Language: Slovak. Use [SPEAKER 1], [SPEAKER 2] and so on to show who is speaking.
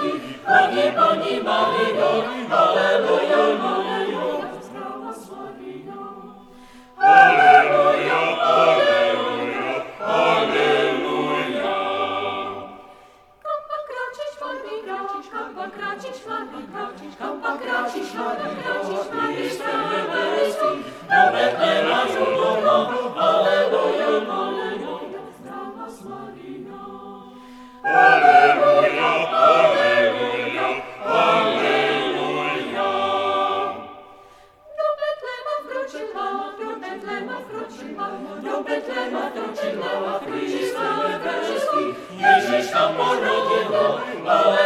[SPEAKER 1] Pani Maryjo, Alleluja, Alleluja, Alleluja, Alleluja, Alleluja. Kampa kracić, Pani kracić, kampa kracić, Pani kracić, kampa kracić, Pani kracić, Pani Stewelski, do Betlema żulowo, Alleluja, Alleluja, zdrowaś Maryjo. Alleluja, Alleluja, Alleluja. Do Betlema wróciła, do Betlema wróciła, do Betlema wróciła Chrysta niebieski, Jezus tam porodził, Alleluja.